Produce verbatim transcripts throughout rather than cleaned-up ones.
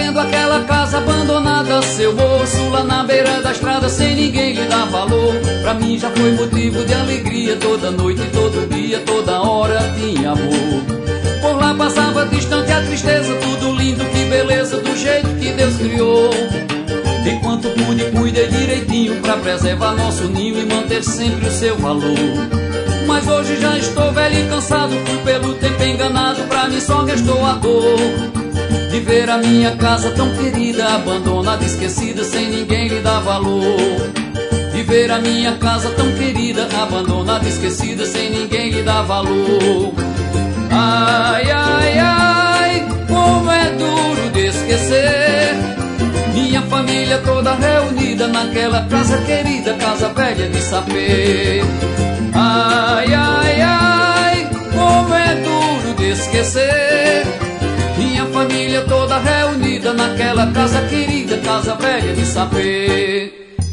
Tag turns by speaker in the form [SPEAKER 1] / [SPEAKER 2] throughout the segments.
[SPEAKER 1] vendo aquela casa abandonada, seu moço, lá na beira da estrada, sem ninguém lhe dar valor. Pra mim já foi motivo de alegria, toda noite, todo dia, toda hora tinha amor. Por lá passava distante a tristeza, tudo lindo, que beleza, do jeito que Deus criou. Enquanto pude, cuidei direitinho pra preservar nosso ninho e manter sempre o seu valor. Mas hoje já estou velho e cansado, fui pelo tempo enganado, pra mim só restou a dor de ver a minha casa tão querida, abandonada, esquecida, sem ninguém lhe dar valor. De ver a minha casa tão querida, abandonada, esquecida, sem ninguém lhe dar valor. Ai, ai, ai, como é duro de esquecer minha família toda reunida naquela casa querida, casa velha de sapê. Ai, ai, ai, como é duro de esquecer minha família toda reunida naquela casa querida, casa velha de sapê.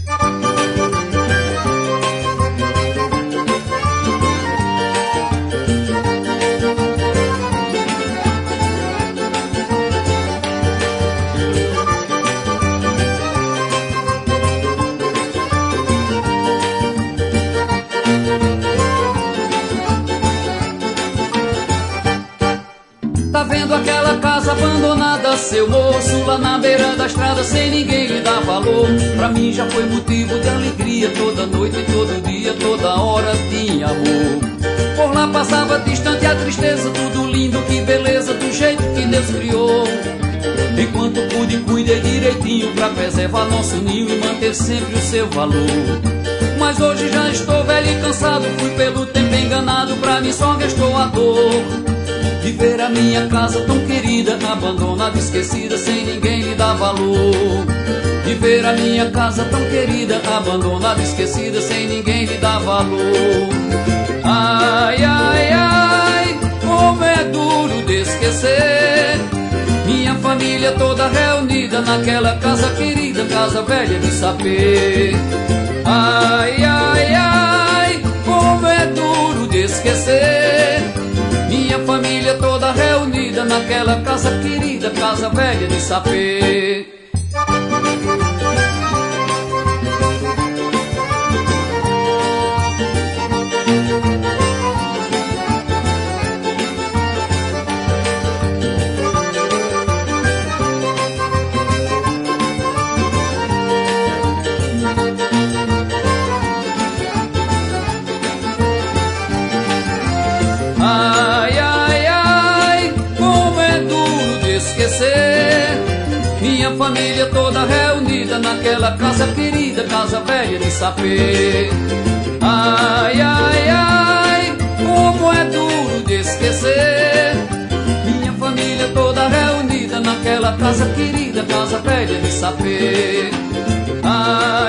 [SPEAKER 1] Tá vendo aquela casa abandonada, seu moço, lá na beira da estrada, sem ninguém lhe dar valor. Pra mim já foi motivo de alegria, toda noite, todo dia, toda hora tinha amor. Por lá passava distante a tristeza, tudo lindo, que beleza, do jeito que Deus criou. Enquanto pude, cuidei direitinho pra preservar nosso ninho e manter sempre o seu valor. Mas hoje já estou velho e cansado, fui pelo tempo enganado, pra mim só restou a dor de ver a minha casa tão querida, abandonada, esquecida, sem ninguém lhe dar valor. De ver a minha casa tão querida, abandonada, esquecida, sem ninguém lhe dar valor. Ai, ai, ai, como é duro de esquecer minha família toda reunida naquela casa querida, casa velha de sapê. Ai, ai, ai, como é duro de esquecer minha família toda reunida naquela casa querida, casa velha de sapê. Ai, ai, ai, como é duro de esquecer minha família toda reunida naquela casa querida, casa velha de sapê. Ai, ai, ai, como é duro de esquecer minha família toda reunida naquela casa querida, casa velha de sapê. Ai,